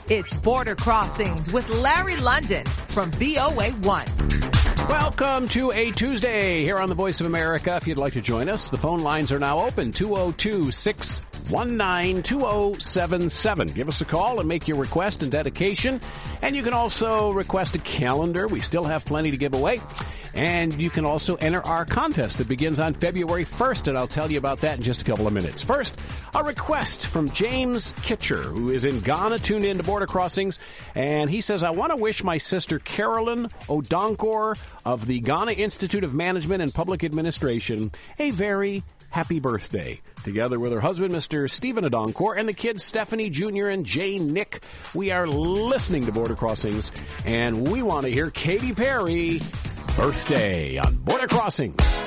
It's Border Crossings with Larry London from VOA1. Welcome to a Tuesday here on the Voice of America. If you'd like to join us, the phone lines are now open, 202-619-2077. Give us a call and make your request and dedication. And you can also request a calendar. We still have plenty to give away. And you can also enter our contest that begins on February 1st, and I'll tell you about that in just a couple of minutes. First, a request from James Kitcher, who is in Ghana, tuned in to Border Crossings, and he says, I want to wish my sister Carolyn Odonkor of the Ghana Institute of Management and Public Administration a very happy birthday. Together with her husband, Mr. Stephen Odonkor, and the kids, Stephanie Jr. and Jane Nick, we are listening to Border Crossings, and we want to hear Katy Perry Birthday on Border Crossings.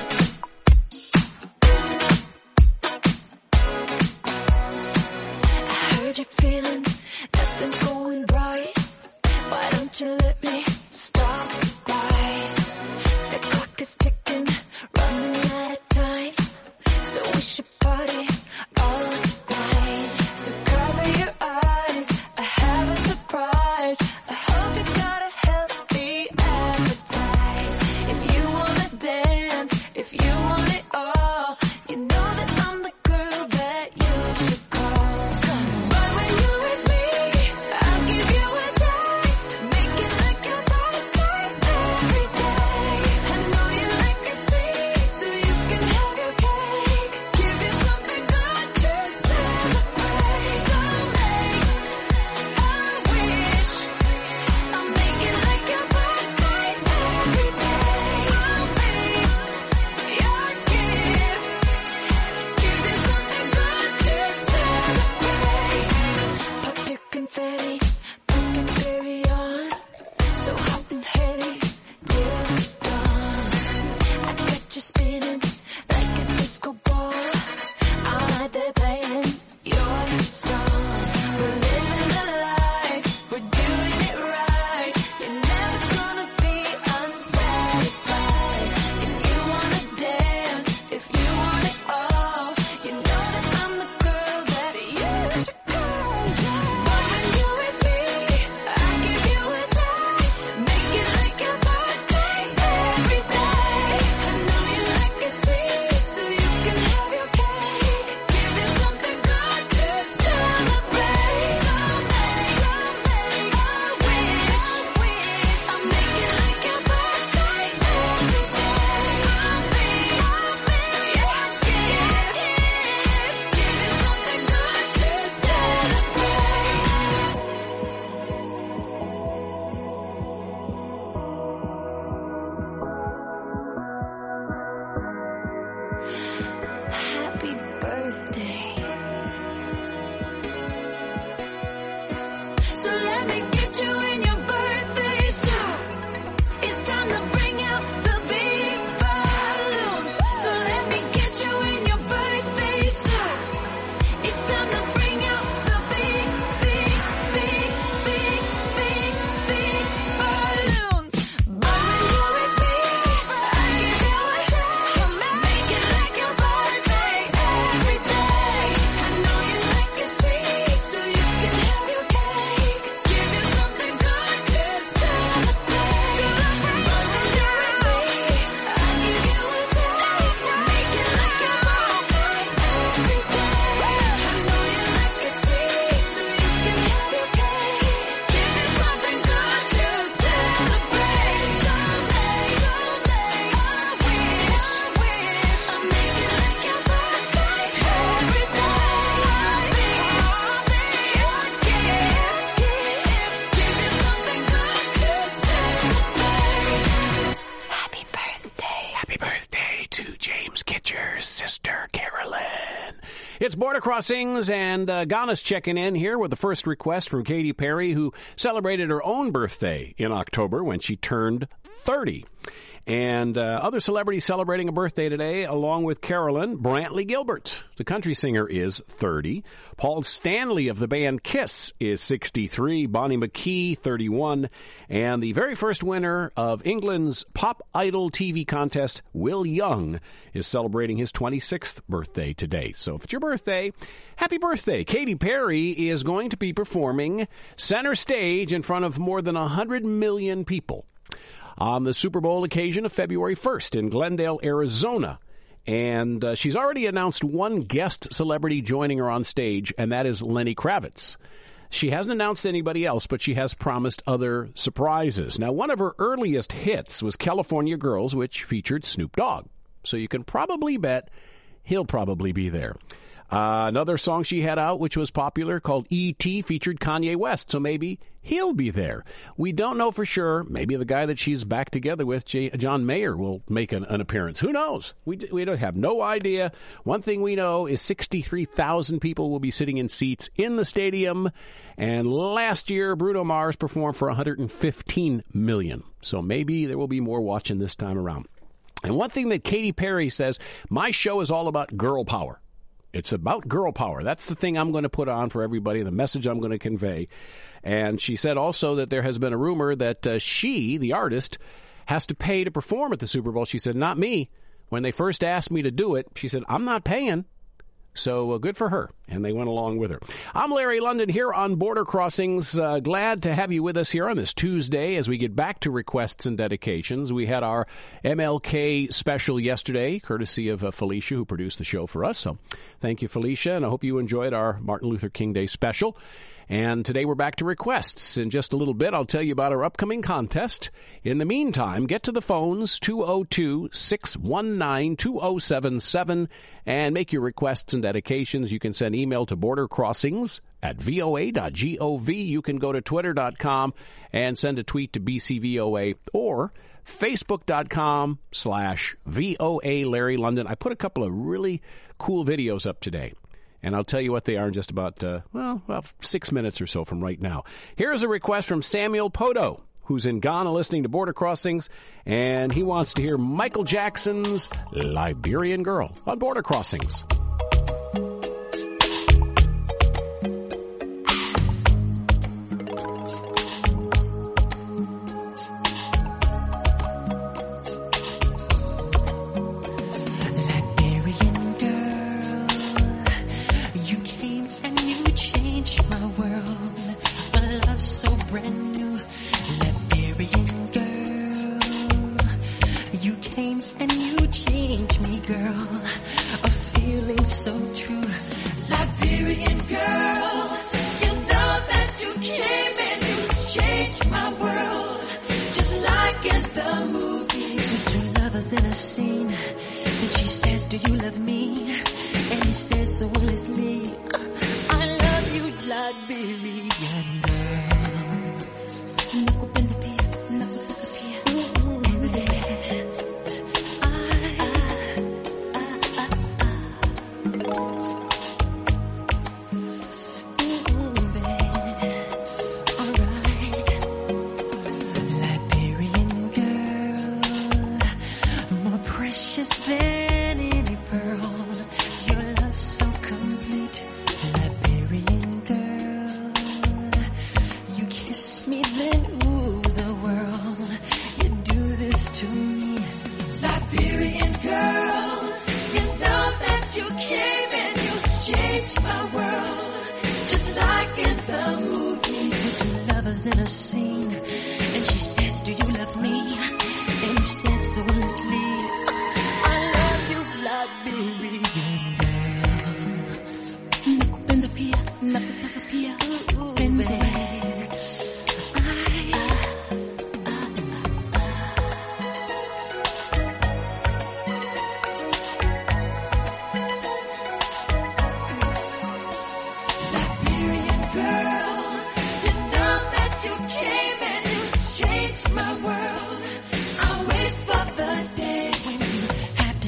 I heard you feeling nothing's going right. Why don't you let me stop right? The clock is ticking, running out of time. So we should party all night. So cover your eyes, I have a surprise. I hope you got a healthy appetite. If you wanna dance, if you want it all, you know that I'm the girl that you should call. But when you're with me, I'll give you a taste. Make it like your birthday every day. I know you like it sweet, so you can have your cake. Give you something good to celebrate. Someday, I wish I'll make it like your birthday every day. I'll be your gift. Give you something good to celebrate. Pop your confetti, pop and carry on. So hot and heavy till dawn. I got you spinning like a disco ball. All night they're playing your song. We're living the life, we're doing it right. You're never gonna be unsatisfied. If you wanna dance, if you want it all, you know that I'm the girl that you should call. But when you're with me, I give you a taste. Make it like your birthday every day. I know you like it sweet, so you can have your cake. Give you something good to celebrate. Someday, I wish I'll make it like your birthday every day. I'll be your gift. Give you something good to celebrate. Happy birthday. So let me get you in your birthday suit. It's time to bring out the big balloons. So let me get you in your birthday suit. It's time to bring out the big, big, big, big, big, big balloons. But when you're with me, I give you a taste. Make it like your birthday every day. I know you like it sweet, so you can have your cake. Give you something good to celebrate. But when you're with me, I give you a taste. Make it like your birthday every day. I know you like it sweet, so you can have your cake. Give you something good to celebrate. Someday, I wish I'll make it like your birthday every day. I'll be your gift. Give you something good to celebrate. Happy birthday. Happy birthday to James Kitcher's sister, Carolyn. It's Border Crossings, and Ghana's checking in here with the first request from Katy Perry, who celebrated her own birthday in October when she turned 30. And other celebrities celebrating a birthday today, along with Carolyn, Brantley Gilbert. The country singer is 30. Paul Stanley of the band Kiss is 63. Bonnie McKee, 31. And the very first winner of England's Pop Idol TV contest, Will Young, is celebrating his 26th birthday today. So if it's your birthday, happy birthday. Katy Perry is going to be performing center stage in front of more than 100 million people on the Super Bowl occasion of February 1st in Glendale, Arizona. And she's already announced one guest celebrity joining her on stage, and that is Lenny Kravitz. She hasn't announced anybody else, but she has promised other surprises. Now, one of her earliest hits was California Girls, which featured Snoop Dogg. So you can probably bet he'll probably be there. Another song she had out, which was popular, called E.T., featured Kanye West, so maybe he'll be there. We don't know for sure. Maybe the guy that she's back together with, John Mayer, will make an appearance. Who knows? We don't have no idea. One thing we know is 63,000 people will be sitting in seats in the stadium, and last year Bruno Mars performed for 115 million. So maybe there will be more watching this time around. And one thing that Katy Perry says, my show is all about girl power. It's about girl power. That's the thing I'm going to put on for everybody, the message I'm going to convey. And she said also that there has been a rumor that she, the artist, has to pay to perform at the Super Bowl. She said, not me. When they first asked me to do it, she said, I'm not paying. So good for her. And they went along with her. I'm Larry London here on Border Crossings. Glad to have you with us here on this Tuesday as we get back to requests and dedications. We had our MLK special yesterday, courtesy of Felicia, who produced the show for us. So thank you, Felicia, and I hope you enjoyed our Martin Luther King Day special. And today we're back to requests. In just a little bit, I'll tell you about our upcoming contest. In the meantime, get to the phones, 202-619-2077, and make your requests and dedications. You can send email to bordercrossings@voa.gov. You can go to twitter.com and send a tweet to BCVOA or facebook.com/VOA Larry London. I put a couple of really cool videos up today. And I'll tell you what they are in just about, 6 minutes or so from right now. Here's a request from Samuel Poto, who's in Ghana listening to Border Crossings, and he wants to hear Michael Jackson's Liberian Girl on Border Crossings.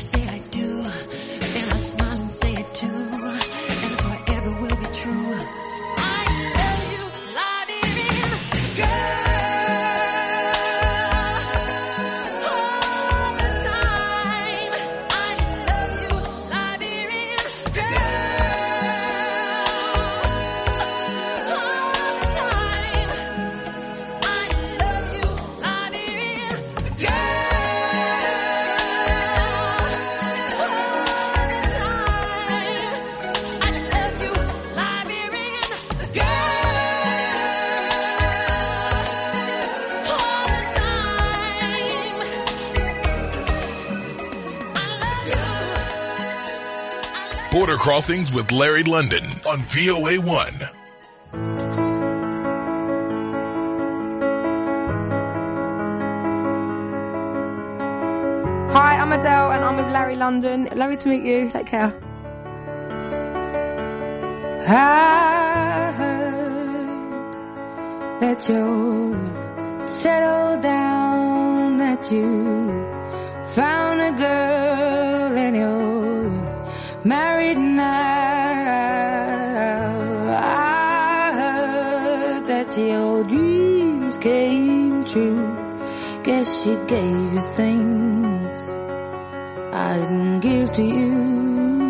Smile and say it too, and forever will be true. Border Crossings with Larry London on VOA1. Hi, I'm Adele and I'm with Larry London. Lovely to meet you. Take care. I heard that you're settled down, that you found a girl and you're married now. I heard that your dreams came true. Guess she gave you things I didn't give to you.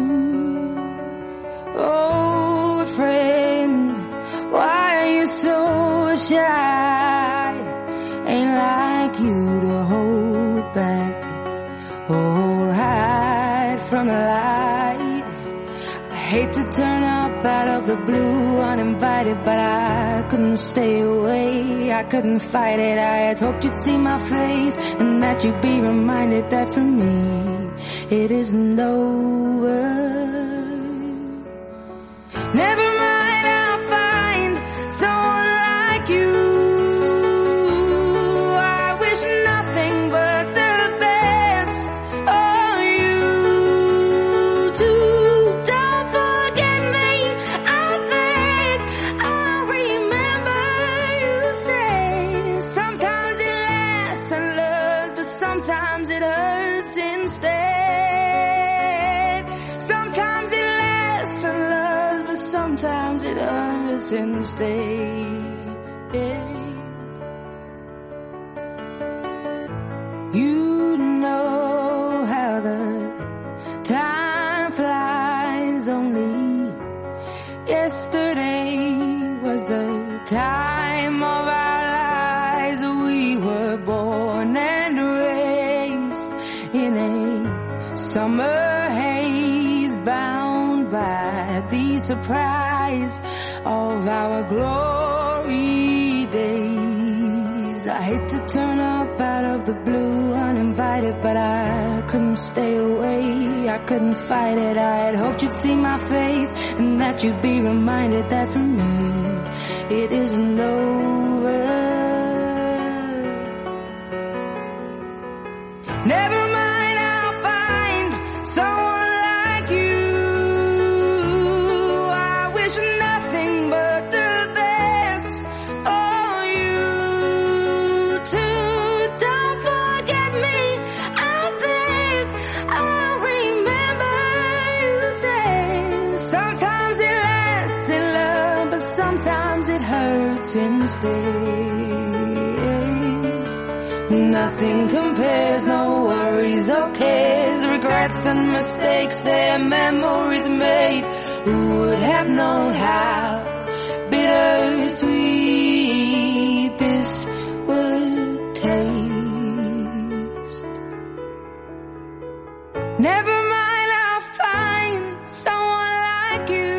Old friend, why are you so shy? Ain't like you to hold back or hide from the light. I hate to turn up out of the blue uninvited, but I couldn't stay away, I couldn't fight it. I had hoped you'd see my face and that you'd be reminded that for me it isn't over. Never mind, I'll find someone like you. I wish nothing but the best of you too. Don't forget me, I beg. I remember you say sometimes it lasts and loves, but sometimes it hurts instead. Sometimes it lasts and loves, but sometimes it hurts instead. You know how the time flies. Only yesterday was the time of our lives. We were born and raised in a summer haze, bound by the surprise of our glory days. I hate to turn up out of the blue uninvited, but I couldn't stay away, I couldn't fight it. I had hoped you'd see my face and that you'd be reminded that for me it isn't over. Never mind, I'll find someone like you. I wish nothing but the best for you too. Don't forget me, I beg. I remember you say sometimes it lasts in love, but sometimes it hurts instead. Nothing compares, no worries or cares, regrets and mistakes, their memories made. Who would have known how bittersweet this would taste? Never mind, I'll find someone like you.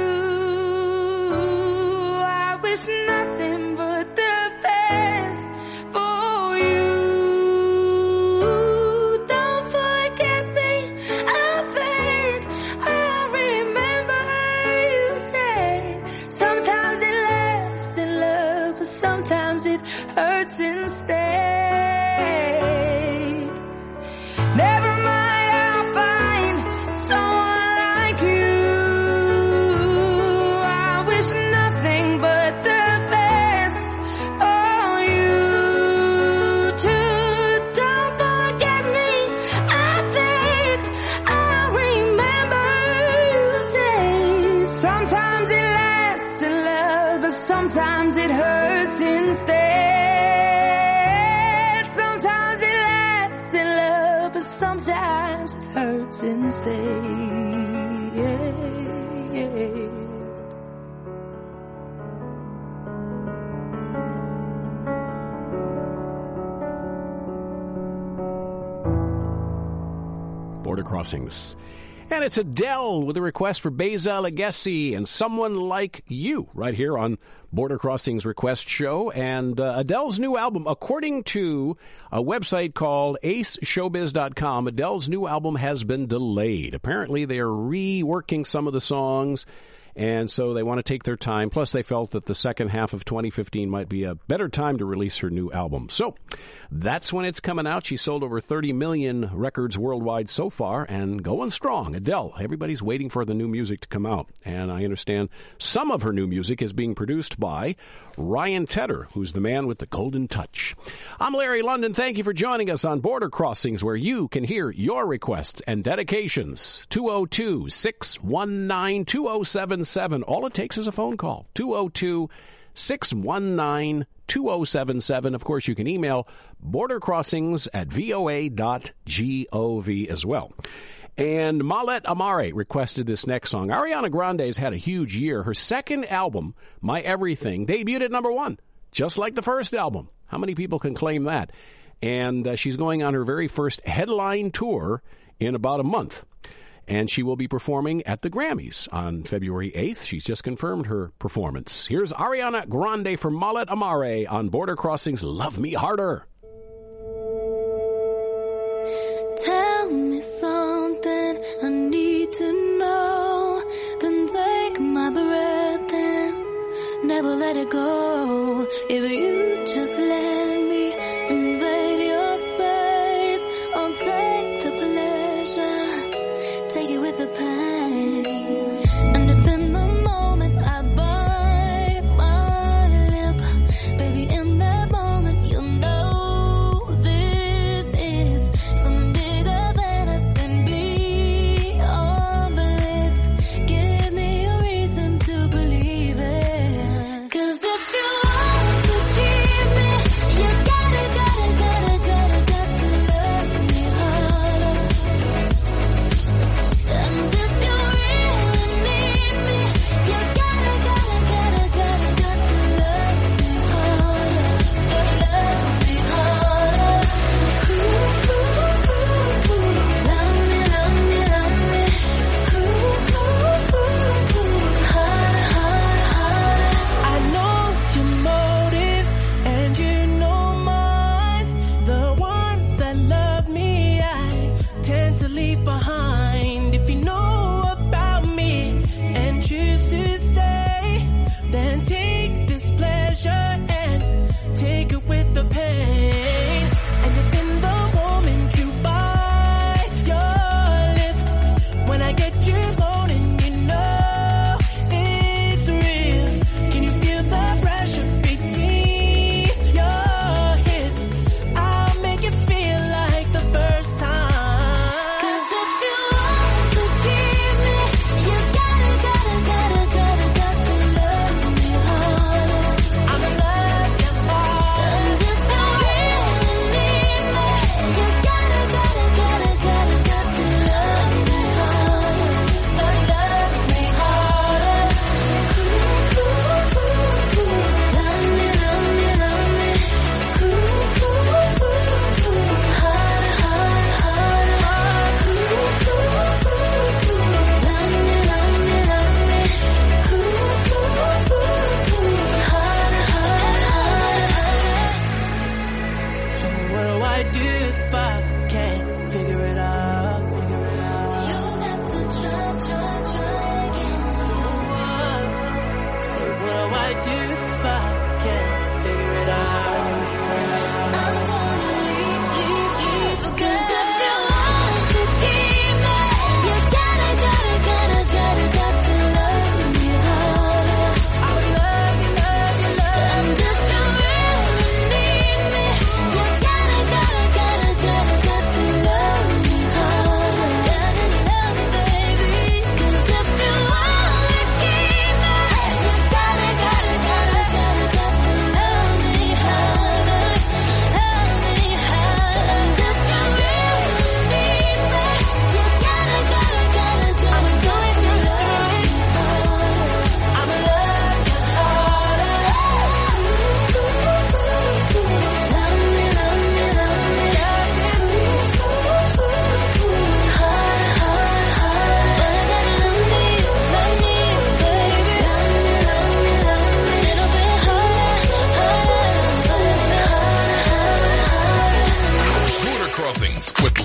I wish nothing but the best for you. Don't forget me, I beg. I remember you said sometimes it lasts in love, but sometimes it hurts instead. Never mind, I'll find someone like you. I wish nothing but the best for you too. Don't forget me, I beg. I remember you say sometimes it lasts in love, but sometimes it hurts instead. Sometimes it lasts in love, but sometimes it hurts instead. Border Crossings. And it's Adele with a request for Beza Legacy and Someone Like You right here on Border Crossings Request Show. And Adele's new album, according to a website called aceshowbiz.com, Adele's new album has been delayed. Apparently, they are reworking some of the songs, and so they want to take their time. Plus, they felt that the second half of 2015 might be a better time to release her new album. So that's when it's coming out. She sold over 30 million records worldwide so far and going strong. Adele, everybody's waiting for the new music to come out. And I understand some of her new music is being produced by Ryan Tedder, who's the man with the golden touch. I'm Larry London. Thank you for joining us on Border Crossings, where you can hear your requests and dedications. 202-619-2077. All it takes is a phone call. 202-619-2077. Of course, you can email bordercrossings@voa.gov as well. And Malet Amare requested this next song. Ariana Grande has had a huge year. Her second album, My Everything, debuted at number 1, just like the first album. How many people can claim that? And she's going on her very first headline tour in about a month. And she will be performing at the Grammys on February 8th. She's just confirmed her performance. Here's Ariana Grande from Malet Amare on Border Crossings Love Me Harder. Tell me something I need to know, then take my breath and never let it go. If you just let me invade your space, I'll take the pleasure, take it with the pain. And if in the moment I bite my lip, baby, in that moment you'll know this is something bigger than us and beyond bliss. Give me a reason to believe it. 'Cause if you want to keep me, you gotta love me harder. And if you really need me, you gotta love me harder. I know your motives and you know mine. The ones that love me, I tend to leave behind. If you know about me and choose to stay, then take this pleasure and take it with the pain. And if in the moment you bite your lip, when I get you moaning, you know it's real. Can you feel the pressure between your hips? I'll make it feel like the first time. 'Cause if you want to keep me, you gotta love me harder. I'm in love, yeah, And if you really need me, you gotta love me harder. Love me harder. So what do I do if I can't figure it out? You got to try again. So what do I do if I can't figure it out? I'm gonna leave. 'Cause if you want to keep me, you gotta love me harder. I would love you. And if you really need me, you gotta love me harder. Love me, baby. 'Cause if you want to keep me, you gotta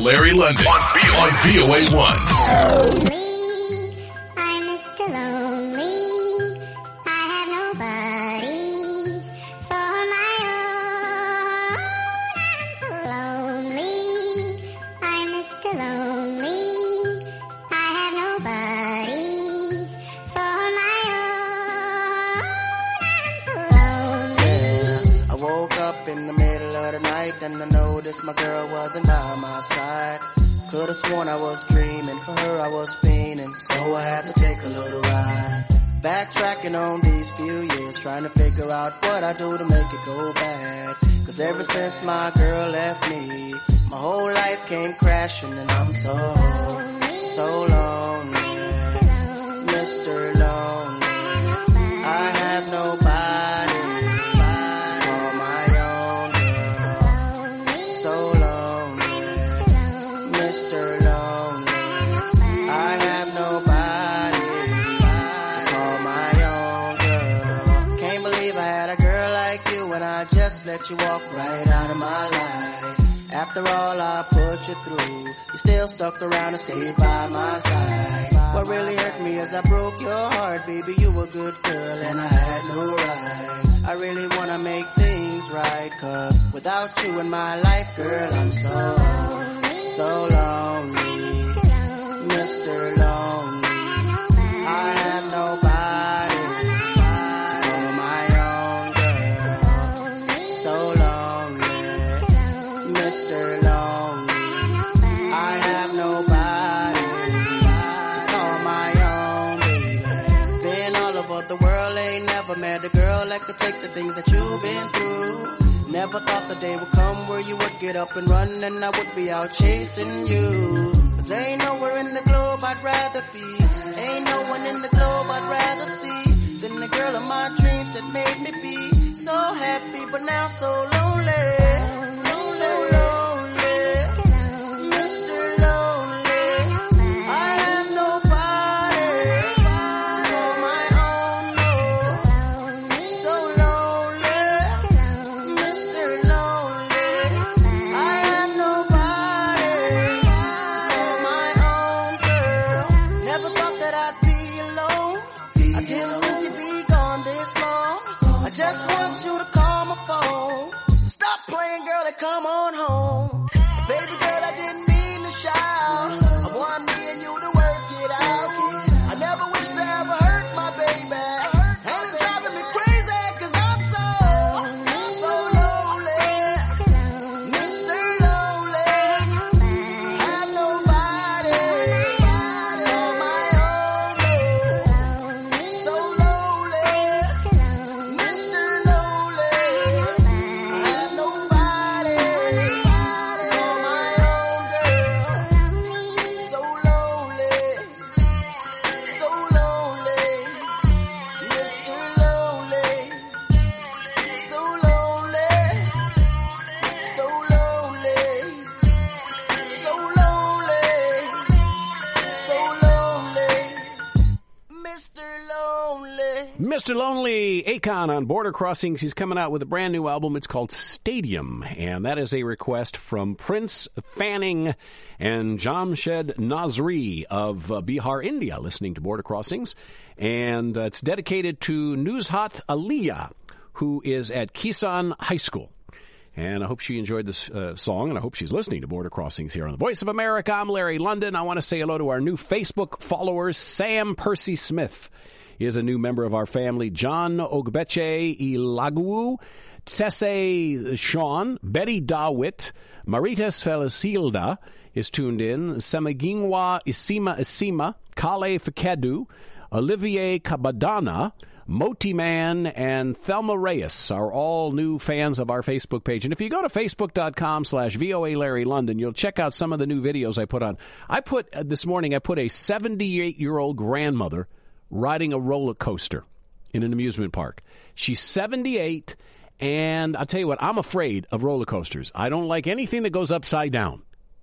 Larry London on VOA1. I'm Mr. Lonely. I have nobody for my own. I'm so lonely. I'm Mr. Lonely. I have nobody for my own. I'm so lonely. I woke up in the middle of the night and I noticed my girl wasn't by my side. Could've sworn I was dreaming, for her I was fiending, so I had to take a little ride. Backtracking on these few years, trying to figure out what I do to make it go bad. Cause ever since my girl left me, my whole life came crashing and I'm so lonely. Mr. Lonely, I have nobody to call my own girl. So lonely, Mr. Lonely, I have nobody to call my own girl. Can't believe I had a girl like you and I just let you walk right out of my life. After all I put you through, you still stuck around and stayed by my side. What really hurt me is I broke your heart, baby, you were a good girl and I had no right. I really wanna make things right, cause without you in my life, girl, I'm so lonely. Mr. Lonely, I have nobody to call my own girl. So lonely, Mr. Lonely, I have nobody to call my own baby. Been all over the world, ain't never met a girl that could take the things that you've been through. Never thought the day would come where you would get up and run and I would be out chasing you. Cause ain't nowhere in the globe I'd rather be, ain't no one in the globe I'd rather see than the girl of my dreams that made me be so happy but now so lonely. So lonely, Mr. Lonely, I have nobody to call my own, no. So lonely, Mr. Lonely, I have nobody to call my own girl. Never thought that I'd be alone, I didn't think you'd be gone this long. I just want you to call my phone, so stop playing girl and come on home. Baby girl, I didn't mean to shout, I want me and you to work it out. I never wish to ever hurt my baby, and it's driving me crazy cause I'm so lonely. Mr. Lonely, have nobody to call my own. So lonely, Mr. Lonely, have nobody to call my own girl. So lonely, so lonely, Mr. Lonely, so lonely, so lonely, so lonely, Mr. Lonely. Mr. Lonely, Akon on Border Crossings. He's coming out with a brand new album. It's called Stadium, and that is a request from Prince Fanning and Jamshed Nazri of Bihar, India, listening to Border Crossings. And it's dedicated to Nuzhat Aliyah, who is at Kisan High School. And I hope she enjoyed this song, and I hope she's listening to Border Crossings here on the Voice of America. I'm Larry London. I want to say hello to our new Facebook followers. Sam Percy Smith is a new member of our family. John Ogbeche Ilagu, Tsese Sean, Betty Dawitt, Maritas Felicilda is tuned in, Semagingwa Isima, Kale Fekedu, Olivier Kabadana, Moti Man, and Thelma Reyes are all new fans of our Facebook page. And if you go to facebook.com/VOA Larry London, you'll check out some of the new videos I put on. This morning, I put a 78-year-old grandmother riding a roller coaster in an amusement park. She's 78, and I'll tell you what, I'm afraid of roller coasters. I don't like anything that goes upside down.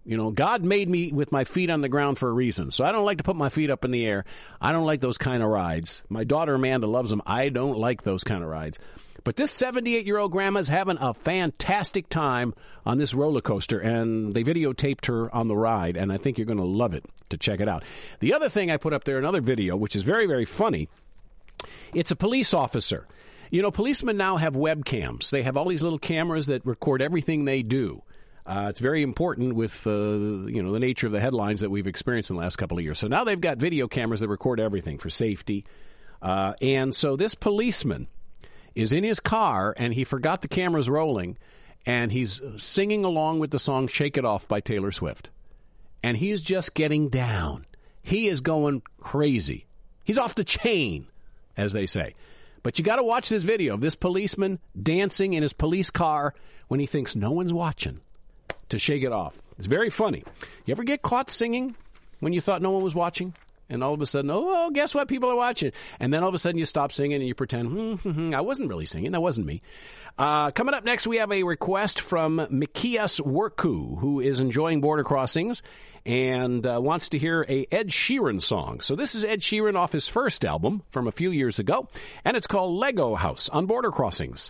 You know, God made me with my feet on the ground for a reason. So I don't like to put my feet up in the air. I don't like those kind of rides. My daughter Amanda loves them. I don't like those kind of rides. But this 78-year-old grandma's having a fantastic time on this roller coaster, and they videotaped her on the ride, and I think you're going to love it to check it out. The other thing I put up there, another video, which is very, very funny, it's a police officer. You know, policemen now have webcams. They have all these little cameras that record everything they do. It's very important with, the nature of the headlines that we've experienced in the last couple of years. So now they've got video cameras that record everything for safety. And so this policeman is in his car, and he forgot the cameras rolling, and he's singing along with the song Shake It Off by Taylor Swift. And he's just getting down. He is going crazy. He's off the chain, as they say. But you got to watch this video of this policeman dancing in his police car when he thinks no one's watching to Shake It Off. It's very funny. You ever get caught singing when you thought no one was watching? And all of a sudden, oh, guess what? People are watching. And then all of a sudden you stop singing and you pretend, I wasn't really singing. That wasn't me. Coming up next, we have a request from Mikias Worku, who is enjoying Border Crossings and wants to hear a Ed Sheeran song. So this is Ed Sheeran off his first album from a few years ago, and it's called Lego House on Border Crossings.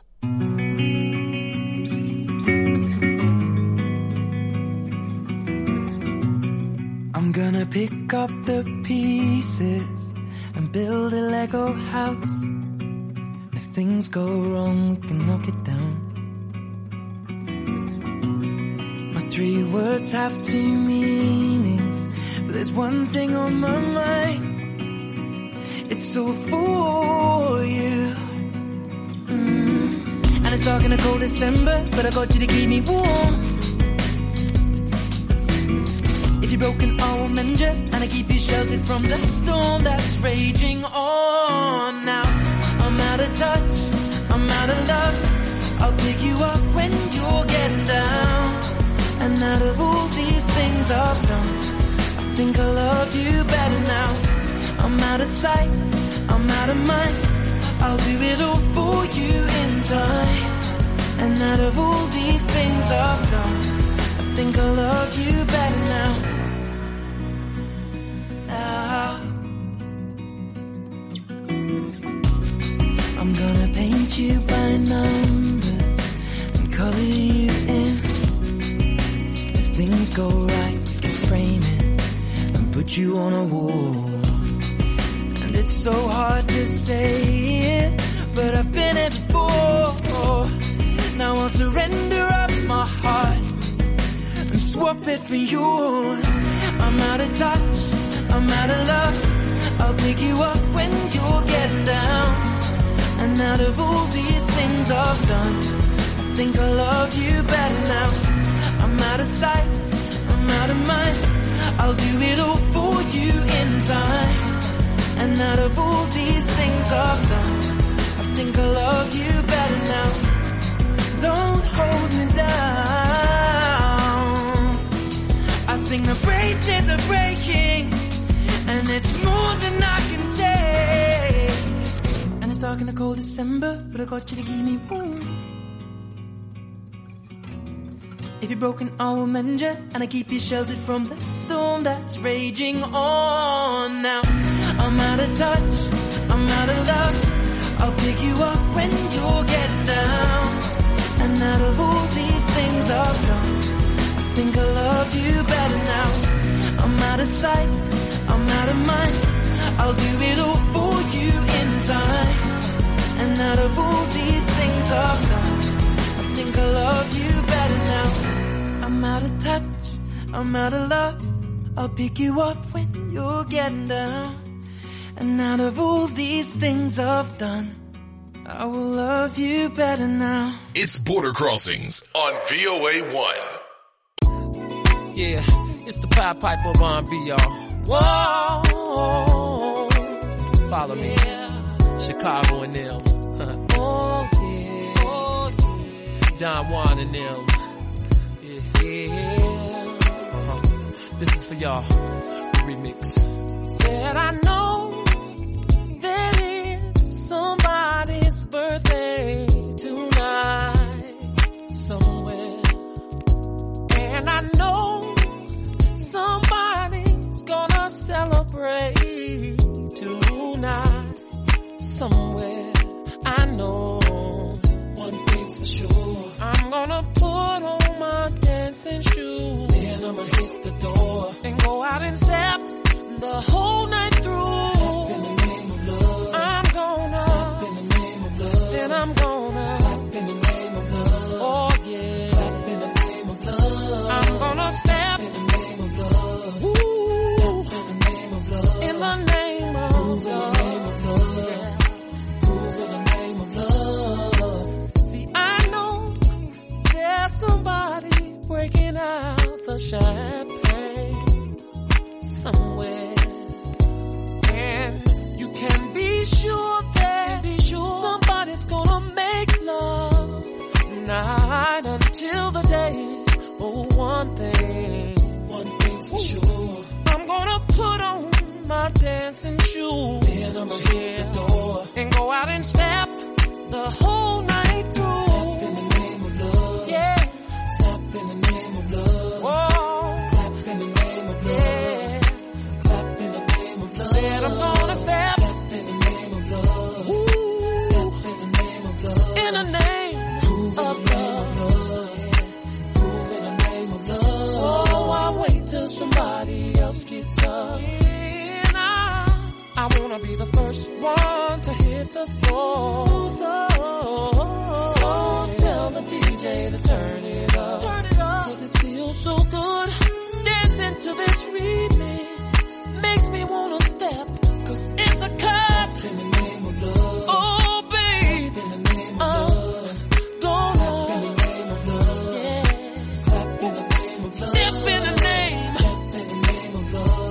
I'm gonna pick up the pieces and build a Lego house. If things go wrong, we can knock it down. My 3 words have 2 meanings, but there's one thing on my mind. It's all for you. And it's dark in a cold December, but I got you to keep me warm. If you're broken, I will mend you, and I keep you sheltered from the storm that's raging on. Now, I'm out of touch, I'm out of love. I'll pick you up when you're getting down. And out of all these things I've done, I think I love you better now. I'm out of sight, I'm out of mind. I'll do it all for you in time. And out of all these things I've done, I think I love you better now. I'm gonna paint you by numbers and color you in. If things go right, we can frame it and put you on a wall. And it's so hard to say it, but I've been it before. Now I'll surrender up my heart and swap it for yours. I'm out of touch, I'm out of love. I'll pick you up when you're getting down. And out of all these things I've done, I think I love you better now. I'm out of sight, I'm out of mind. I'll do it all for you in time. And out of all these things I've done, I think I love you better now. Don't hold me down. I think the braces are breaking, and it's more than I can take. And it's dark in the cold December, but I got you to keep me warm. If you're broken, I will mend you, and I keep you sheltered from the storm that's raging on. Now, I'm out of touch, I'm out of love. I'll pick you up when you're getting down. And out of all these things I've done, I think I love you better now. I'm out of sight, I'm out of mind. I'll do it all for you in time. And out of all these things I've done, I think I love you better now. I'm out of touch, I'm out of love. I'll pick you up when you're getting down. And out of all these things I've done, I will love you better now. It's Border Crossings on VOA1. Yeah, it's the Pied Piper of R&B, y'all. Whoa, follow me. Chicago and them. Oh yeah, Don Juan and them. Yeah. This is for y'all. Remix. Said I know that it's somebody's birthday tonight somewhere, and I know I know one thing's for sure. I'm gonna put on my dancing shoes. Then I'ma hit the door and go out and step the whole night through. Step in the name of love. I'm gonna step in the name of love. Then I'm gonna clap in the name of love. Oh yeah, clap in the name of love. I'm gonna step in the name of love. Ooh. Step in the name of love. In the name of love. Move in the name of love. See, I know there's somebody breaking out the champagne somewhere, and you can be sure that somebody's gonna make love night until the day. Oh, one thing's for sure. I'm gonna put on my dancing shoes. Then I'ma hit the door and go out and step the whole night through. Step in the name of love. Yeah. Step in the name of love. Whoa. Clap in the name of love. Yeah. Clap in the name of love. Said I'm gonna step in the name of love. Ooh. Step in the name of love. In the name of love. Move in the name of love. Oh, I wait till somebody else gets up. I wanna be the first one to hit the floor. So tell the DJ to turn it up. Cause it feels so good. Dancing to this remix makes me wanna step. Cause it's a cut. Step in the name of love. Oh babe, in the name of love. Gonna in the name of love. Yeah. Clap in the name of love. Step in the name. Step in the name of love.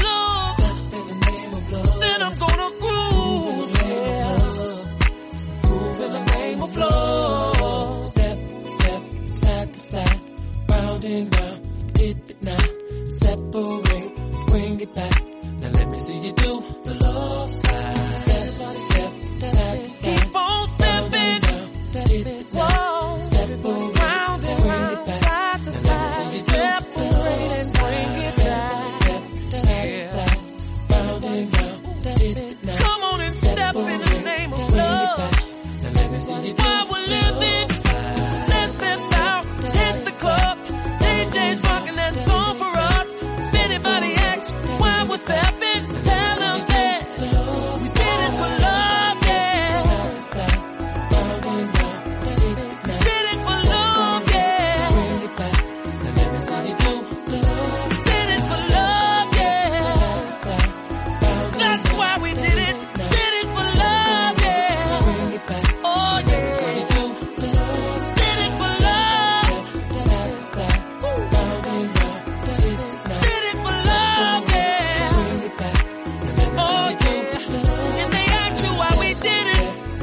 Then I'm gonna groove, yeah. Groove in the name of love. Step, step, side to side, round and round, dip it now. Separate, bring it back. Now let me see you do the love slide. Step, step, side to side. Keep on stepping, dip it now. Separate, round and round, side to side. Separate and bring it back. Step, side to side, round and round. Come on and step in the name of love. While we're living, let's step out, hit the club. DJ's rocking that song for us. If anybody asks why we're stepping, tell them that we did it for love, yeah. We did it for love, yeah. We did it for love, yeah. That's why we did it. Did it for love, yeah. Oh, yeah. Did it for love. Did it for love, yeah. Oh, yeah. If they ask you why we did it,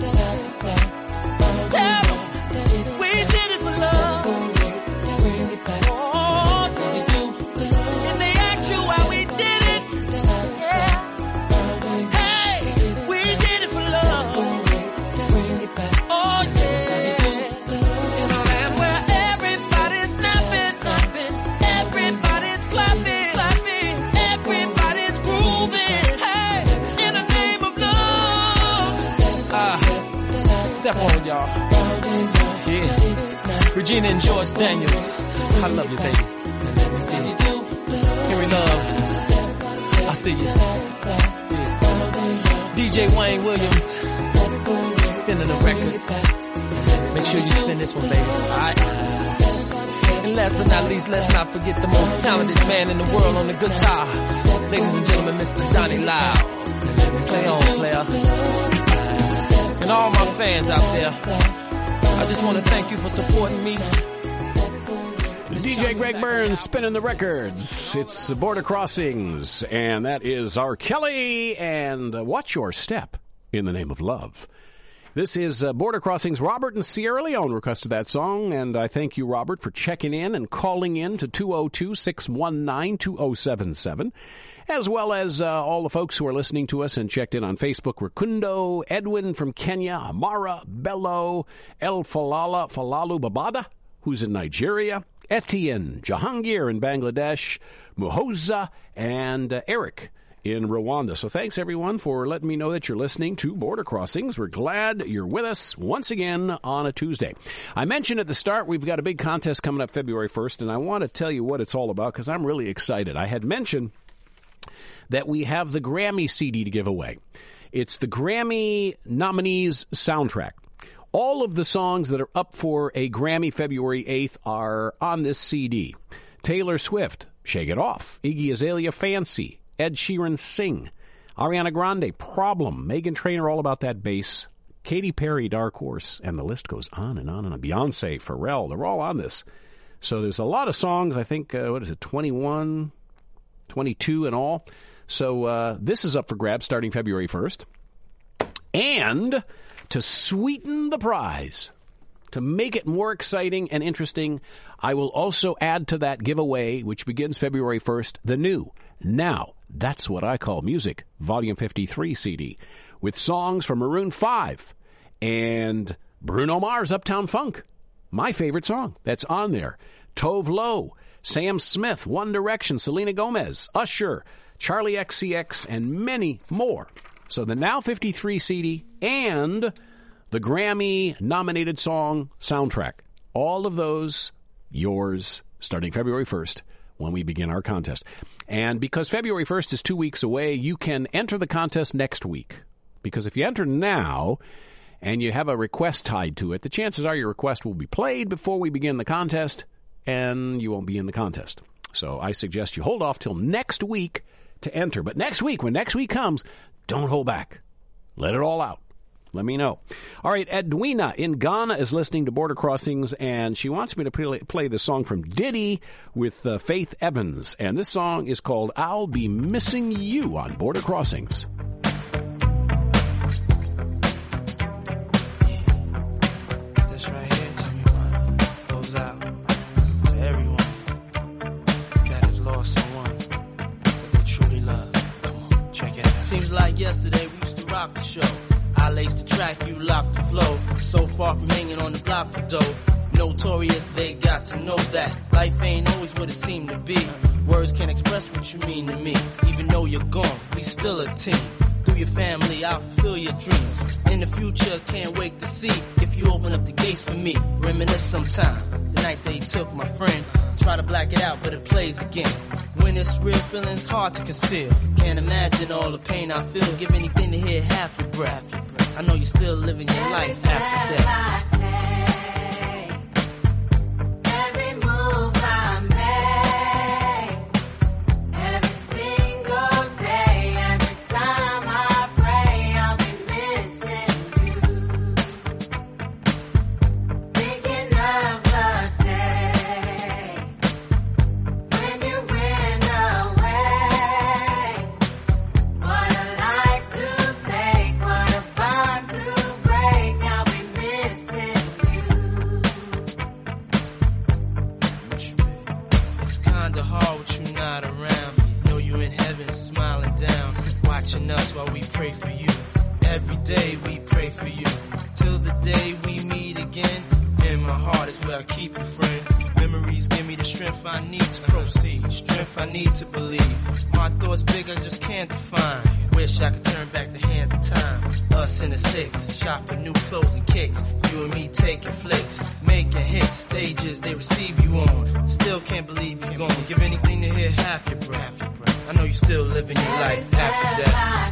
tell them we did it for love. Oh, yeah. If they ask you why we did it, yeah. Oh yeah, in a land where everybody's snapping, everybody's clapping, everybody's grooving. Hey, in the name of love. Step on y'all. Yeah, Regina and George Daniels. I love you, baby. Henry Love. I see you. DJ Wayne Williams. Spinning the records. Make sure you spin this one, baby. Alright? And last but not least, let's not forget the most talented man in the world on the guitar. Ladies and gentlemen, Mr. Donnie Lyle. Play on, player. And all my fans out there, I just want to thank you for supporting me. DJ Greg Burns spinning the records. It's Border Crossings, and that is R. Kelly and Watch Your Step in the Name of Love. This is Border Crossings. Robert and Sierra Leone requested that song, and I thank you, Robert, for checking in and calling in to 202-619-2077, as well as all the folks who are listening to us and checked in on Facebook. Rakundo, Edwin from Kenya, Amara, Bello, El Falalu Babada, who's in Nigeria, Etienne, Jahangir in Bangladesh, Muhoza, and Eric in Rwanda. So thanks, everyone, for letting me know that you're listening to Border Crossings. We're glad you're with us once again on a Tuesday. I mentioned at the start we've got a big contest coming up February 1st, and I want to tell you what it's all about because I'm really excited. I had mentioned that we have the Grammy CD to give away. It's the Grammy nominees soundtrack. All of the songs that are up for a Grammy February 8th are on this CD. Taylor Swift, Shake It Off. Iggy Azalea, Fancy. Ed Sheeran, Sing. Ariana Grande, Problem. Meghan Trainor, All About That Bass. Katy Perry, Dark Horse. And the list goes on and on and on. Beyonce, Pharrell, they're all on this. So there's a lot of songs, I think, 21, 22 in all. So this is up for grabs starting February 1st. And to sweeten the prize, to make it more exciting and interesting, I will also add to that giveaway, which begins February 1st, the new Now That's What I Call Music, Volume 53 CD, with songs from Maroon 5 and Bruno Mars' Uptown Funk, my favorite song that's on there, Tove Lo, Sam Smith, One Direction, Selena Gomez, Usher, Charlie XCX, and many more. So the Now 53 CD and the Grammy-nominated song soundtrack. All of those yours starting February 1st when we begin our contest. And because February 1st is 2 weeks away, you can enter the contest next week. Because if you enter now and you have a request tied to it, the chances are your request will be played before we begin the contest, and you won't be in the contest. So I suggest you hold off till next week to enter. But next week, when next week comes, don't hold back. Let it all out. Let me know. All right, Edwina in Ghana is listening to Border Crossings, and she wants me to play the song from Diddy with Faith Evans. And this song is called I'll Be Missing You on Border Crossings. This right here, tell me what goes out to everyone that has lost someone that they truly love. Come on, check it out. Seems like yesterday we used to rock the show. I laced the track, you locked the flow. So far from hanging on the block for dough. Notorious, they got to know that life ain't always what it seemed to be. Words can't express what you mean to me. Even though you're gone, we still a team. Through your family, I'll fulfill your dreams. In the future, can't wait to see if you open up the gates for me. Reminisce sometime, the night they took my friend. Try to black it out, but it plays again. When it's real, feeling's hard to conceal. Can't imagine all the pain I feel. Give anything to hear half your breath. I know you're still living your life after death. Every move I make, every single day, every time I pray, I'll be missing you. Thinking of the day when you went away. What a life to take, what a bond to break. I'll be missing you. It's kinda hard with you not around. Know you in heaven smiling down, watching us while we pray for you. Every day we pray for you, till the day we meet again. In my heart is where I keep you, friend. Memories give me the strength I need to proceed, strength I need to believe. My thoughts big, I just can't define. Wish I could turn back the hands of time. Us in the six, shop for new clothes and kicks. You and me taking flicks, making hits, stages they receive you on. Still can't believe you're gone. Give anything to hear half your breath. I know you still living your life after death.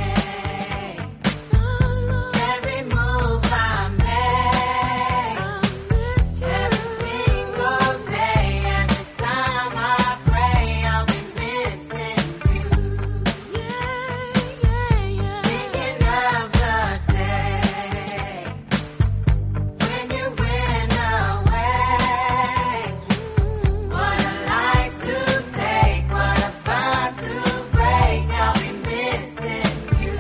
Every move I make, every single day, every time I pray, I'll be missing you. Thinking of the day when you went away. What a life to take, what a bond to break. I'll be missing you.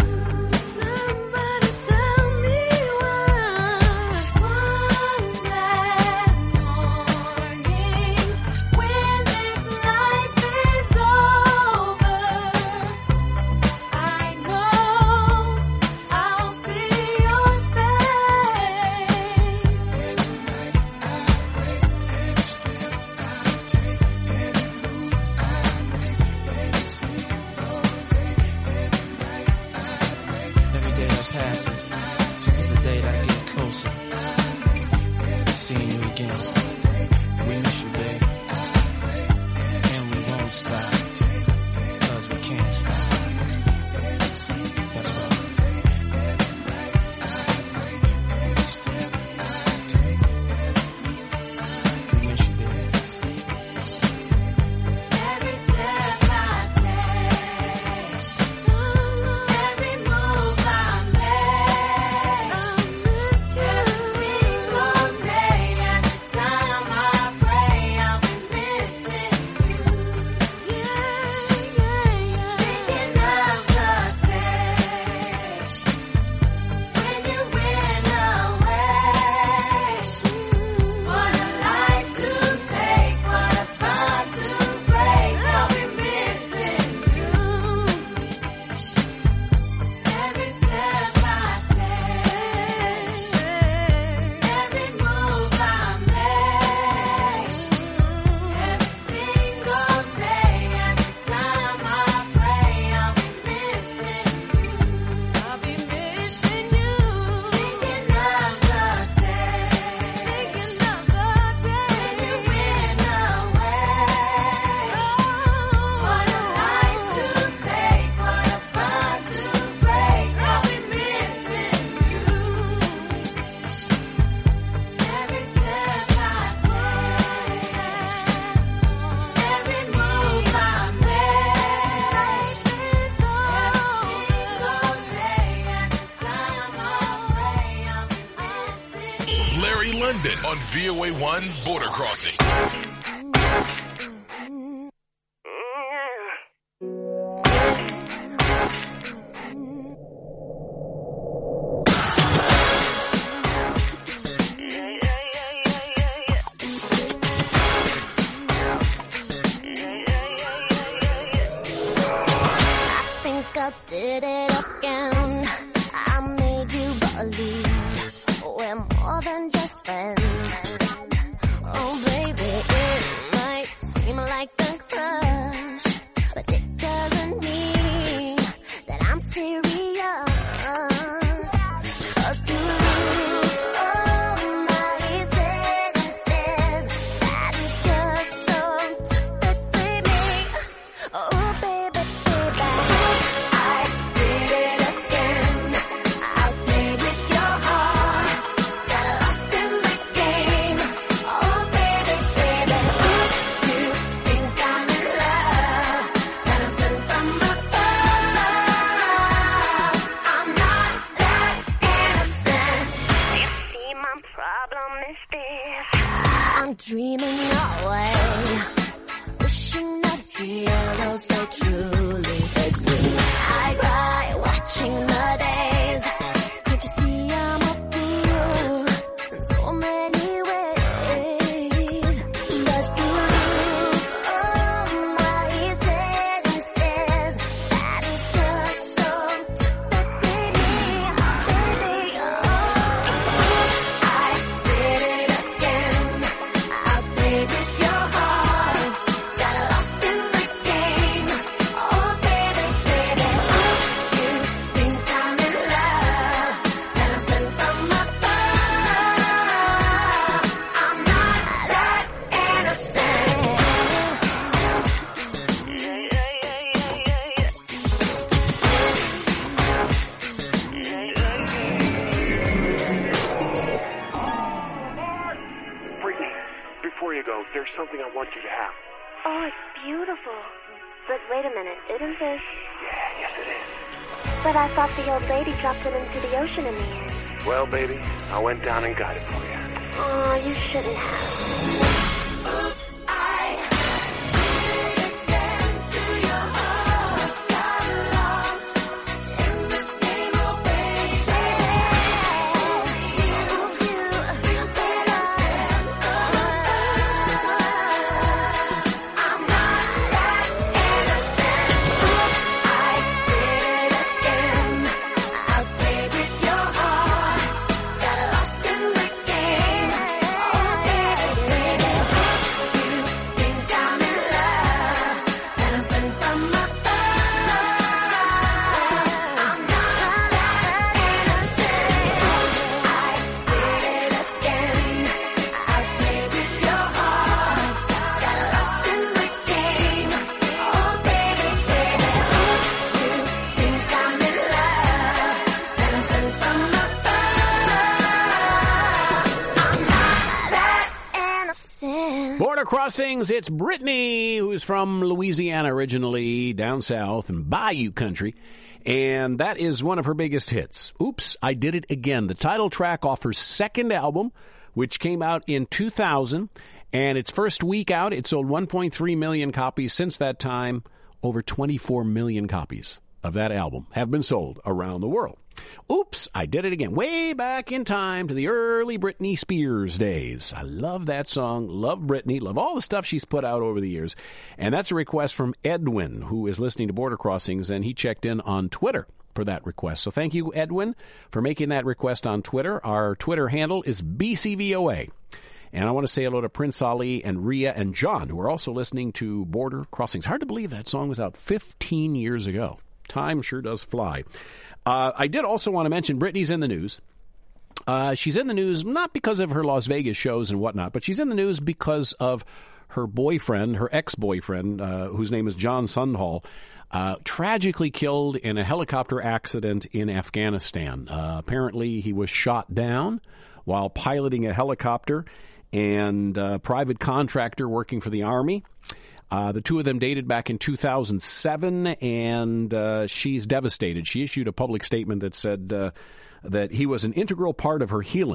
Larry London on VOA1's Border Crossing. I did it again. I made you believe we're more than just friends. Oh baby, it might seem like a crush, but it doesn't mean that I'm serious. 'Cause to lose all my senses, that is just so typically me. Oh baby, baby. I'm dreaming away, wishing that heroes they truly exist. I cry watching the days. Can't you see I'm a fool in so many ways? But to lose all my senses, that is just so typically me, baby. Oh, I did it again. I played with your heart, got lost in the game. Oh baby, baby, you think I'm in love, and I'm sent from above. I'm not that innocent. Brittany, before you go, there's something I want you to have. Oh, it's beautiful. But wait a minute, isn't this? Yeah, yes it is. But I thought the old lady dropped it into the ocean in the end. Well, baby, I went down and got it for you. Oh, you shouldn't have. Oops, I did it again to your heart. Got lost in this game, oh baby. Oops, you better stand up. I'm not that innocent. Oops, I did it again. I played with your heart. Got lost in the game. Oh baby, baby. You think I'm in love, and I'm sent from above. I'm not that innocent. I did it again. I played with your heart. Got lost in the game. Oh baby, baby. You think I'm in love, and I'm sent from above. I'm not that innocent. Border Crossings, it's Brittany, who's from Louisiana originally, down south in Bayou Country. And that is one of her biggest hits. Oops, I Did It Again. The title track off her second album, which came out in 2000. And its first week out, it sold 1.3 million copies. Since that time, over 24 million copies of that album have been sold around the world. Oops, I Did It Again. Way back in time to the early Britney Spears days. I love that song. Love Britney. Love all the stuff she's put out over the years. And that's a request from Edwin, who is listening to Border Crossings, and he checked in on Twitter for that request. So thank you, Edwin, for making that request on Twitter. Our Twitter handle is BCVOA. And I want to say hello to Prince Ali and Rhea and John, who are also listening to Border Crossings. Hard to believe that song was out 15 years ago. Time sure does fly. I did also want to mention Britney's in the news. She's in the news not because of her Las Vegas shows and whatnot, but she's in the news because of her boyfriend, her ex-boyfriend, whose name is John Sundhall, tragically killed in a helicopter accident in Afghanistan. Apparently, he was shot down while piloting a helicopter, and a private contractor working for the Army. The two of them dated back in 2007, and she's devastated. She issued a public statement that said that he was an integral part of her healing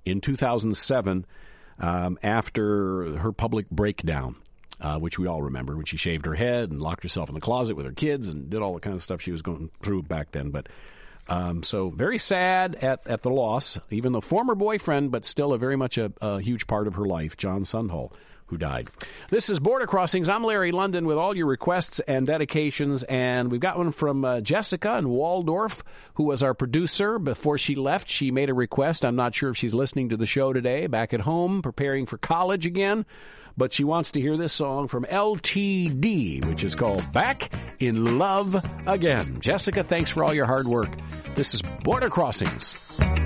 in 2007 after her public breakdown, which we all remember, when she shaved her head and locked herself in the closet with her kids and did all the kind of stuff she was going through back then. But so very sad at the loss, even the former boyfriend, but still very much a huge part of her life, John Sundhall, who died. This is Border Crossings. I'm Larry London with all your requests and dedications, and we've got one from Jessica in Waldorf, who was our producer. Before she left, she made a request. I'm not sure if she's listening to the show today, back at home, preparing for college again, but she wants to hear this song from LTD, which is called Back in Love Again. Jessica, thanks for all your hard work. This is Border Crossings.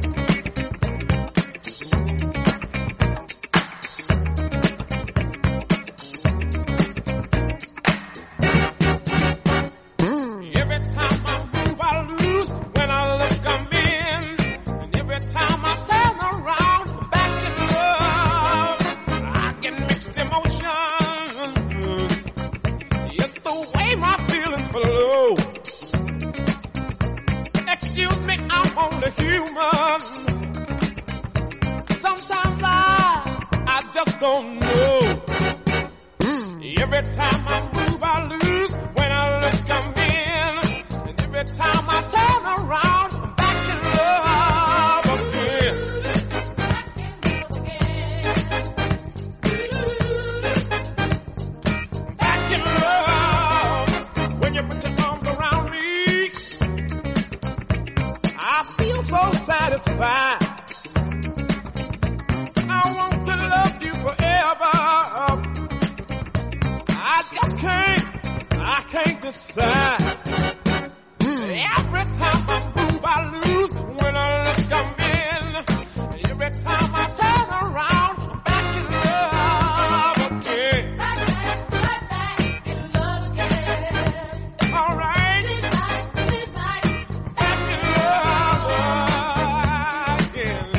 Don't know. Every time I move, I lose. When I look, I'm in. And every time I turn around, I'm back in love again. Back in love. When you put your arms around me, I feel so satisfied. I want to love you forever. I can't decide. Every time I move, I lose. When I look, I'm in. Every time I turn around, I'm back in love again. Back in love again. All right. Back in love again.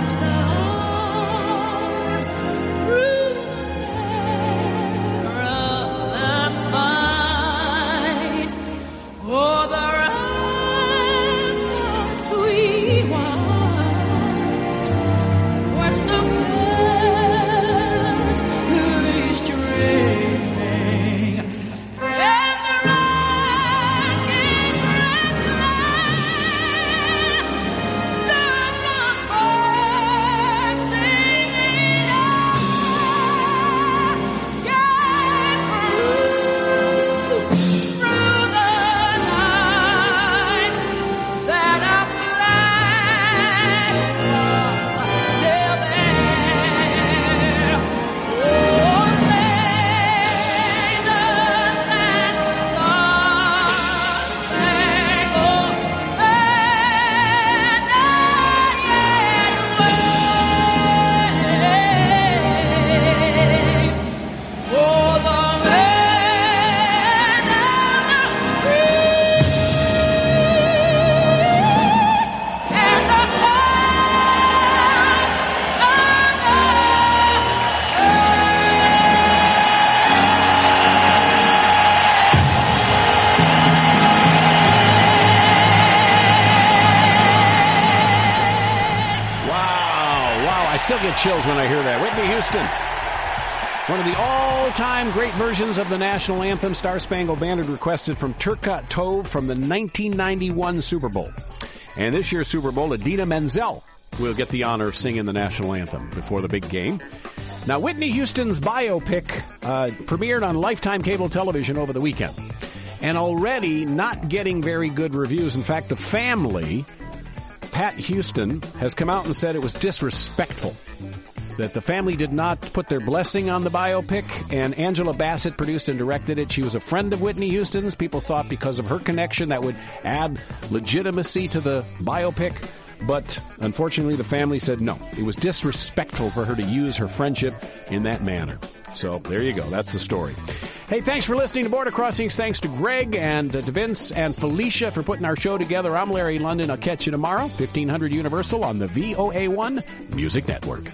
Still get chills when I hear that. Whitney Houston. One of the all-time great versions of the national anthem, Star Spangled Banner, requested from Turcotte Tove from the 1991 Super Bowl. And this year's Super Bowl, Idina Menzel will get the honor of singing the national anthem before the big game. Now, Whitney Houston's biopic premiered on Lifetime cable television over the weekend. And already not getting very good reviews. In fact, the family, Pat Houston, has come out and said it was disrespectful, that the family did not put their blessing on the biopic, and Angela Bassett produced and directed it. She was a friend of Whitney Houston's. People thought because of her connection that would add legitimacy to the biopic, but unfortunately the family said no. It was disrespectful for her to use her friendship in that manner. So there you go. That's the story. Hey, thanks for listening to Border Crossings. Thanks to Greg and to Vince and Felicia for putting our show together. I'm Larry London. I'll catch you tomorrow, 1500 Universal on the VOA1 Music Network.